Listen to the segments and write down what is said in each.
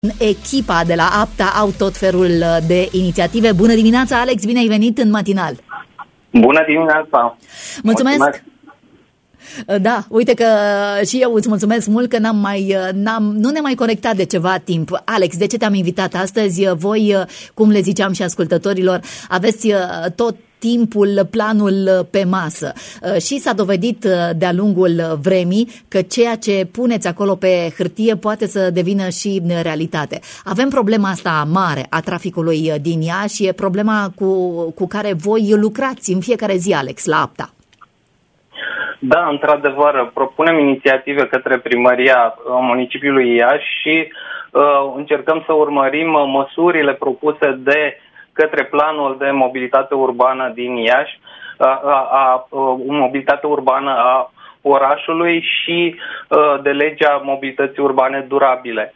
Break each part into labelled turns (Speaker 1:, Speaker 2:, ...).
Speaker 1: Echipa de la APTA au tot felul de inițiative. Bună dimineața, Alex, bine ai venit în matinal.
Speaker 2: Bună dimineața.
Speaker 1: Mulțumesc. Da, uite că și eu îți mulțumesc mult că nu ne-am mai conectat de ceva timp. Alex, de ce te-am invitat astăzi? Voi, cum le ziceam și ascultătorilor, aveți tot timpul, planul pe masă. Și s-a dovedit de-a lungul vremii că ceea ce puneți acolo pe hârtie poate să devină și realitate. Avem problema asta mare a traficului din Iași, e problema cu care voi lucrați în fiecare zi, Alex, la APTA.
Speaker 2: Da, într-adevăr, propunem inițiative către primăria municipiului Iași și încercăm să urmărim măsurile propuse către planul de mobilitate urbană din Iași, mobilitate urbană a orașului și de legea mobilității urbane durabile.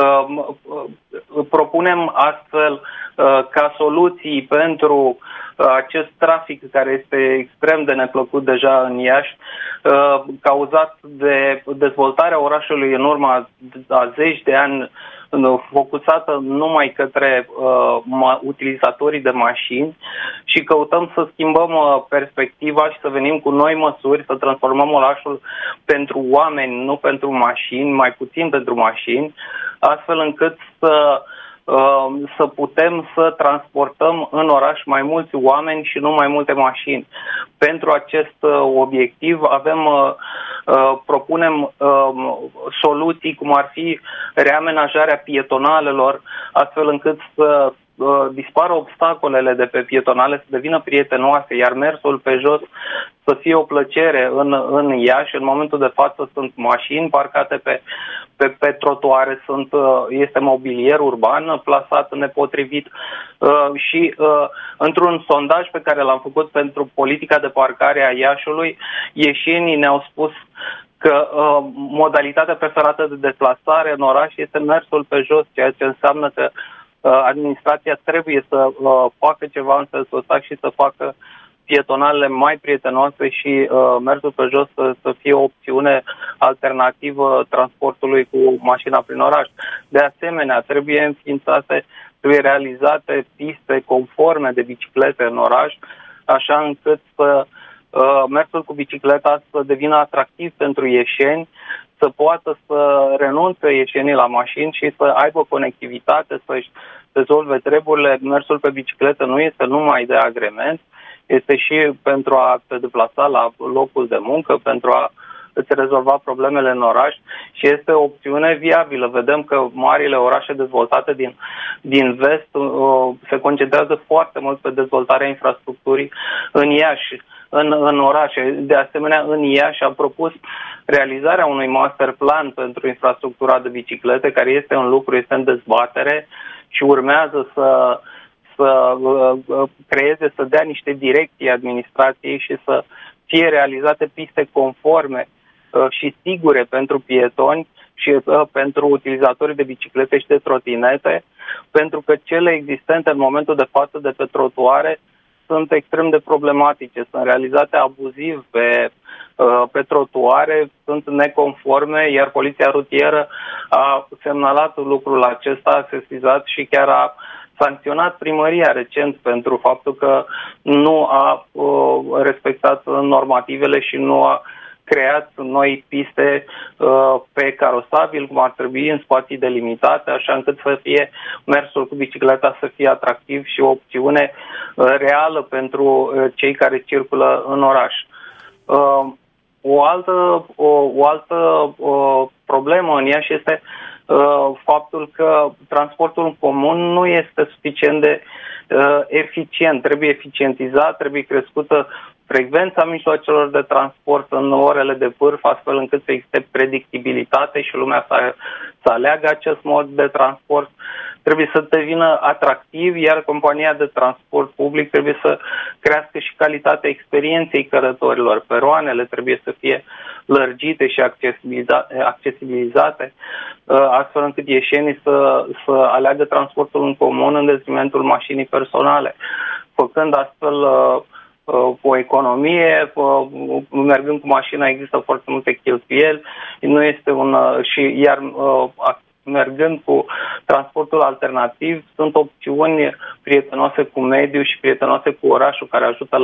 Speaker 2: Propunem astfel ca soluții pentru acest trafic care este extrem de neplăcut deja în Iași, cauzat de dezvoltarea orașului în urma a zeci de ani, focusată numai către utilizatorii de mașini, și căutăm să schimbăm perspectiva și să venim cu noi măsuri, să transformăm orașul pentru oameni, nu pentru mașini, mai puțin pentru mașini, astfel încât să putem să transportăm în oraș mai mulți oameni și nu mai multe mașini. Pentru acest obiectiv propunem soluții cum ar fi reamenajarea pietonalelor, astfel încât să dispară obstacolele de pe pietonale, să devină prietenoase, iar mersul pe jos să fie o plăcere în Iași. În momentul de față sunt mașini parcate pe trotuare, este mobilier urban plasat nepotrivit și într-un sondaj pe care l-am făcut pentru politica de parcare a Iașului, ieșenii ne-au spus că modalitatea preferată de deplasare în oraș este mersul pe jos, ceea ce înseamnă că administrația trebuie să facă ceva în sensul ăsta și să facă pietonalele mai prietenoase și mersul pe jos să fie o opțiune alternativă transportului cu mașina prin oraș. De asemenea, trebuie realizate piste conforme de biciclete în oraș, așa încât mersul cu bicicleta să devină atractiv pentru ieșeni, să poată să renunțe ieșenii la mașini și să aibă conectivitate, să-și rezolve treburile. Mersul pe bicicletă nu este numai de agrement, este și pentru a te deplasa la locul de muncă, pentru a îți rezolva problemele în oraș și este o opțiune viabilă. Vedem că marile orașe dezvoltate din vest se concentrează foarte mult pe dezvoltarea infrastructurii în Iași, în orașe. De asemenea, în Iași am propus realizarea unui master plan pentru infrastructura de biciclete, care este un lucru, este în dezbatere și urmează să creeze, să dea niște direcții administrației și să fie realizate piste conforme și sigure pentru pietoni și pentru utilizatorii de biciclete și de trotinete, pentru că cele existente în momentul de față de pe trotuare sunt extrem de problematice, sunt realizate abuziv pe trotuare, sunt neconforme, iar poliția rutieră a semnalat lucrul acesta, a sesizat și chiar a sancționat primăria recent pentru faptul că nu a respectat normativele și nu a creat noi piste pe carosabil, cum ar trebui, în spații delimitate, așa încât să fie mersul cu bicicleta să fie atractiv și o opțiune reală pentru cei care circulă în oraș. O altă problemă în Iași este faptul că transportul în comun nu este suficient de eficient. Trebuie eficientizat, trebuie crescută frecvența mijloacelor de transport în orele de vârf, astfel încât să existe predictibilitate și lumea să aleagă acest mod de transport. Trebuie să devină atractiv, iar compania de transport public trebuie să crească și calitatea experienței călătorilor. Peroanele trebuie să fie lărgite și accesibilizate, astfel încât ieșenii să aleagă transportul în comun în detrimentul mașinii personale, făcând astfel o economie, mergând cu mașina există foarte multe cheltuieli, nu este iar mergând cu transportul alternativ, sunt opțiuni prietenoase cu mediul și prietenoase cu orașul, care ajută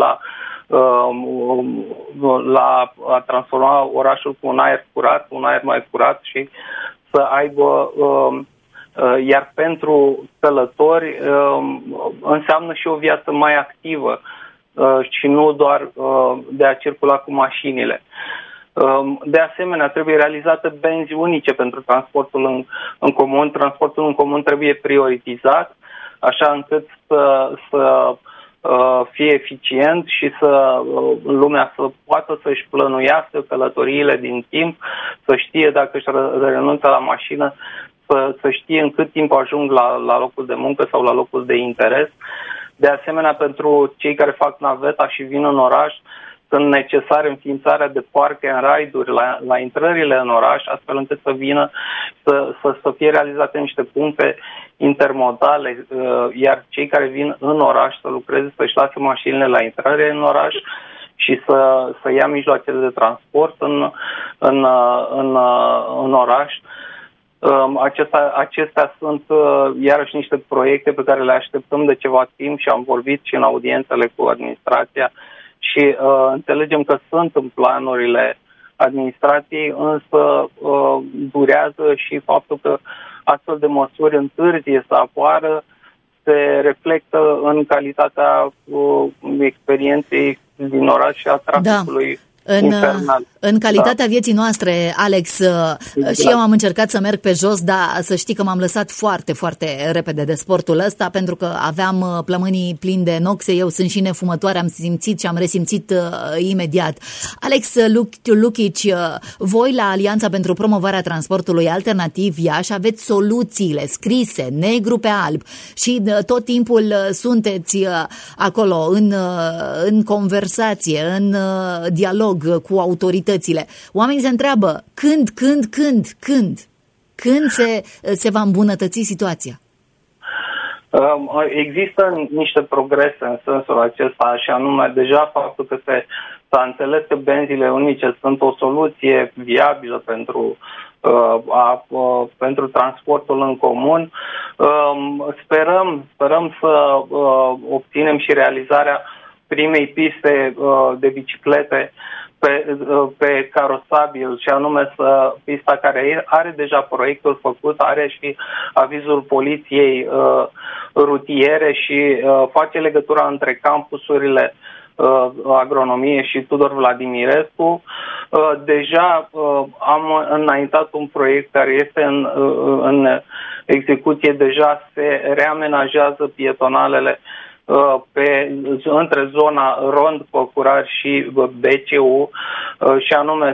Speaker 2: la a transforma orașul cu un aer curat, un aer mai curat și să aibă, iar pentru călători înseamnă și o viață mai activă și nu doar de a circula cu mașinile. De asemenea, trebuie realizate benzi unice pentru transportul în comun. Transportul în comun trebuie prioritizat, așa încât să fie eficient și să lumea să poată să-și plănuiască călătoriile din timp, să știe dacă își renunță la mașină, să știe în cât timp ajung la locul de muncă sau la locul de interes. De asemenea, pentru cei care fac naveta și vin în oraș, sunt necesare înființarea de park and ride-uri la intrările în oraș, astfel încât să vină să fie realizate niște puncte intermodale, iar cei care vin în oraș să lucreze, să-și lase mașinile la intrare în oraș și să ia mijloacele de transport în oraș. Acestea sunt iarăși niște proiecte pe care le așteptăm de ceva timp și am vorbit și în audiențele cu administrația și înțelegem că sunt în planurile administrației, însă durează și faptul că astfel de măsuri întârzie să apară se reflectă în calitatea experienței din oraș și a traficului.
Speaker 1: În calitatea vieții noastre, Alex, și eu am încercat să merg pe jos, dar să știi că m-am lăsat foarte, foarte repede de sportul ăsta, pentru că aveam plămânii plini de noxe, eu sunt și nefumătoare, am simțit și am resimțit imediat. Alex Lukici, voi la Alianța pentru Promovarea Transportului Alternativ Iași aveți soluțiile scrise, negru pe alb și tot timpul sunteți acolo în conversație, în dialog cu autoritățile. Oamenii se întreabă când se va îmbunătăți situația?
Speaker 2: Există niște progrese în sensul acesta și anume deja faptul că s-a înțeles că benzile unice sunt o soluție viabilă pentru transportul în comun. Sperăm să obținem și realizarea primei piste de biciclete pe carosabil, și anume pista care are deja proiectul făcut, are și avizul poliției rutiere și face legătura între campusurile agronomie și Tudor Vladimirescu. Deja am înaintat un proiect care este în execuție, deja se reamenajează pietonalele între zona Rond Păcurari și BCU, și anume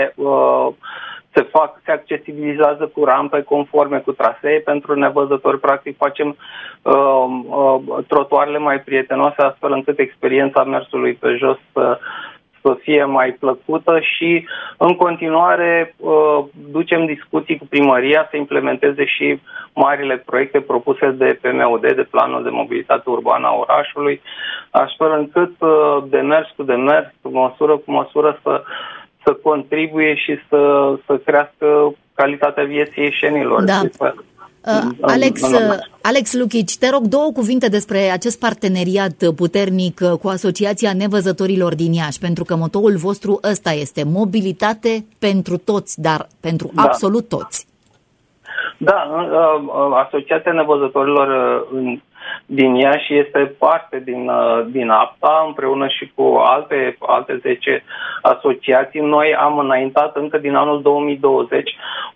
Speaker 2: se accesibilizează cu rampe conforme cu trasee pentru nevăzători. Practic facem trotuarele mai prietenoase, astfel încât experiența mersului pe jos să fie mai plăcută și în continuare ducem discuții cu primăria să implementeze și marile proiecte propuse de PMUD, de Planul de Mobilitate Urbană a orașului, astfel încât demers cu demers, măsură cu măsură să contribuie și să crească calitatea vieții ieșenilor.
Speaker 1: Da. Alex Lukici, te rog 2 cuvinte despre acest parteneriat puternic cu Asociația Nevăzătorilor din Iași, pentru că motoul vostru ăsta este mobilitate pentru toți, dar pentru absolut toți.
Speaker 2: Da, Asociația Nevăzătorilor din Iași este parte din APTA, împreună și cu alte 10 asociații. Noi am înaintat încă din anul 2020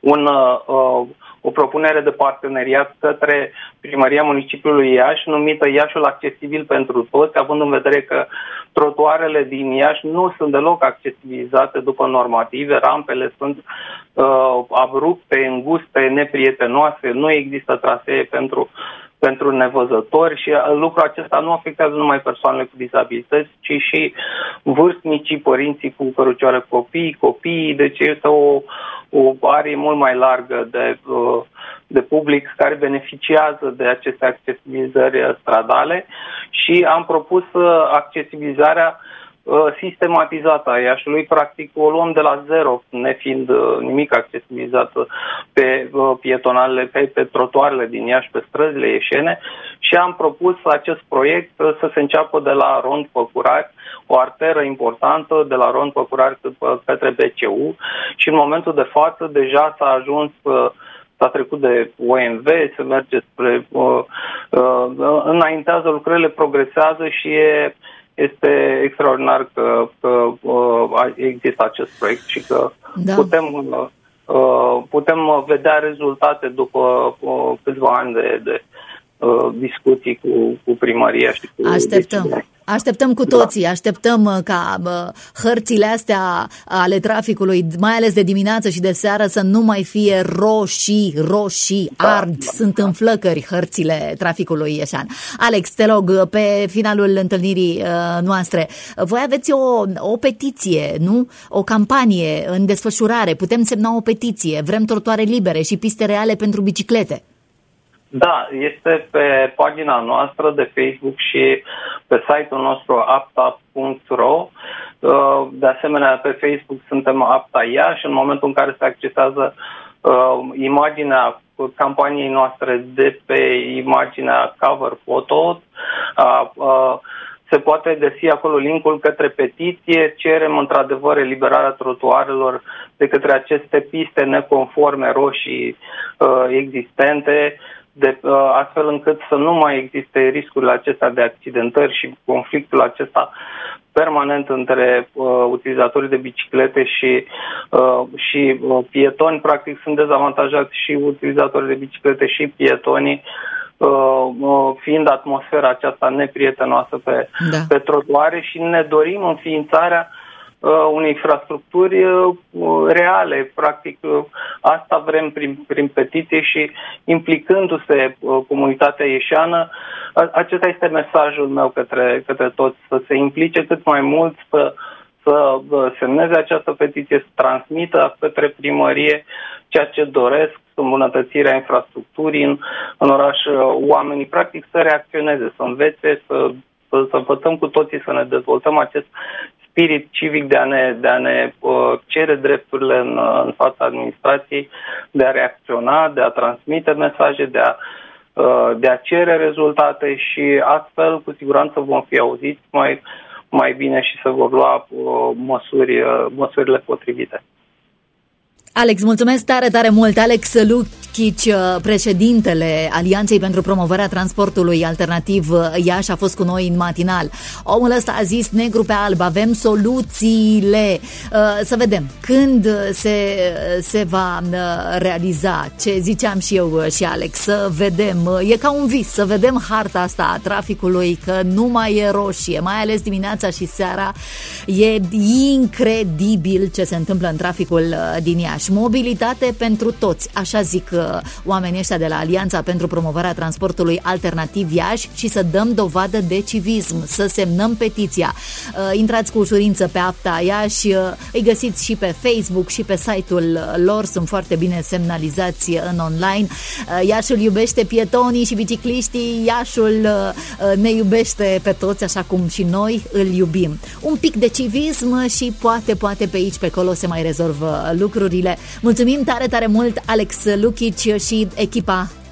Speaker 2: o propunere de parteneriat către Primăria Municipiului Iași, numită Iașiul Accesibil pentru Toți, având în vedere că trotuarele din Iași nu sunt deloc accesibilizate după normative, rampele sunt abrupte, înguste, neprietenoase, nu există trasee pentru nevăzători și lucrul acesta nu afectează numai persoanele cu dizabilități, ci și vârstnicii, părinții cu cărucioare copiii, deci este o arie mult mai largă de public care beneficiază de aceste accesibilizări stradale și am propus accesibilizarea sistematizată a Iașiului, practic o luăm de la zero, nefiind nimic accesibilizat pe pietonalele, pe trotuarele din Iași, pe străzile ieșene, și am propus acest proiect să se înceapă de la Rond Păcurari, o arteră importantă de la Rond Păcurari către BCU, și în momentul de față deja s-a trecut de OMV, se merge spre înaintează, lucrările progresează și este extraordinar că există acest proiect și că putem vedea rezultate după câțiva ani de discuții cu primăria și cu
Speaker 1: Așteptăm cu toții, așteptăm ca hărțile astea ale traficului, mai ales de dimineață și de seară, să nu mai fie roșii, ard, sunt în flăcări hărțile traficului ieșan. Alex, te rog, pe finalul întâlnirii noastre, voi aveți o petiție, nu? O campanie în desfășurare, putem semna o petiție, vrem trotuare libere și piste reale pentru biciclete.
Speaker 2: Da, este pe pagina noastră de Facebook și pe site-ul nostru apta.ro. De asemenea, pe Facebook suntem Apta Iași. În momentul în care se accesează imaginea campaniei noastre de pe imaginea cover photo, se poate găsi acolo linkul către petiție. Cerem într-adevăr eliberarea trotuarelor de către aceste piste neconforme roșii existente, astfel încât să nu mai existe riscurile acestea de accidentări și conflictul acesta permanent între utilizatorii de biciclete și pietoni. Practic sunt dezavantajați și utilizatorii de biciclete și pietonii, fiind atmosfera aceasta neprietenoasă pe trotuare, și ne dorim înființarea unei infrastructuri reale. Practic, asta vrem prin petiție și implicându-se comunitatea ieșeană. Acesta este mesajul meu către toți, să se implice cât mai mult, să semneze această petiție, să transmită către primărie ceea ce doresc, îmbunătățirea infrastructurii în oraș, oamenii practic să reacționeze, să învețe, să învățăm cu toții, să ne dezvoltăm acest spirit civic de a ne cere drepturile în fața administrației, de a reacționa, de a transmite mesaje, de a cere rezultate, și astfel cu siguranță vom fi auziți mai bine și se vor lua măsurile potrivite.
Speaker 1: Alex, mulțumesc tare mult. Alex Luchici, președintele Alianței pentru Promovarea Transportului Alternativ Iași, a fost cu noi în matinal. Omul ăsta a zis negru pe alb, avem soluțiile. Să vedem când se va realiza ce ziceam și eu și Alex, să vedem. E ca un vis, să vedem harta asta a traficului, că nu mai e roșie, mai ales dimineața și seara. E incredibil ce se întâmplă în traficul din Iași. Mobilitate pentru toți, așa zic oamenii ăștia de la Alianța pentru Promovarea Transportului Alternativ Iași, și să dăm dovadă de civism, să semnăm petiția. Intrați cu ușurință pe Apta Iași, îi găsiți și pe Facebook și pe site-ul lor, sunt foarte bine semnalizați în online. Iașul iubește pietonii și bicicliștii, Iașul ne iubește pe toți, așa cum și noi îl iubim. Un pic de civism și poate pe aici, pe acolo se mai rezolvă lucrurile. Mulțumim tare mult, Alex Luchici și echipa